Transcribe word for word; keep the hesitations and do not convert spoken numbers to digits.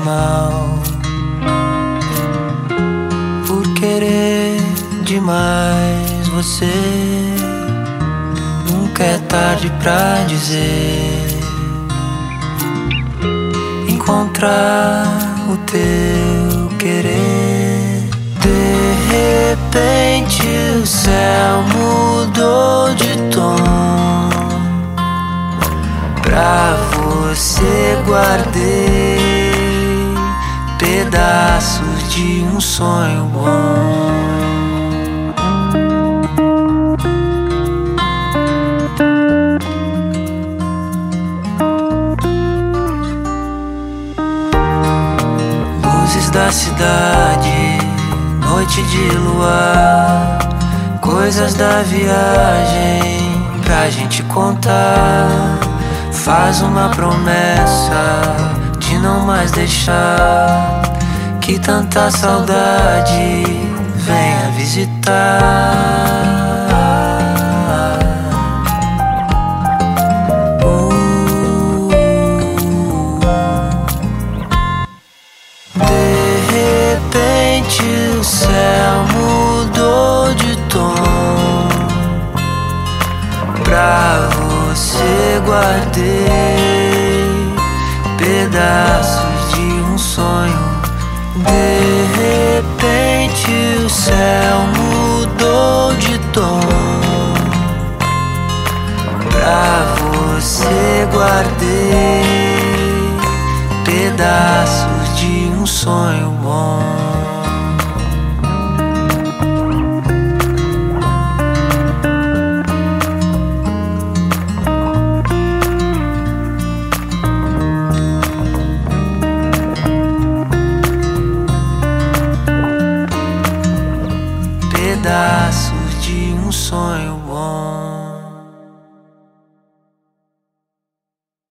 mal, por querer demais você. Nunca é tarde pra dizer, encontrar o teu querer. De repente o céu mudou de tom, pra você guardei pedaços de um sonho bom. Luzes da cidade, noite de luar, coisas da viagem pra gente contar. Faz uma promessa de não mais deixar que tanta saudade venha visitar. uh, De repente o céu mudou de tom, pra você guardei pedaços de um sonho. De repente o céu mudou de tom, pra você guardei pedaços de um sonho bom. Pedaços de um sonho bom.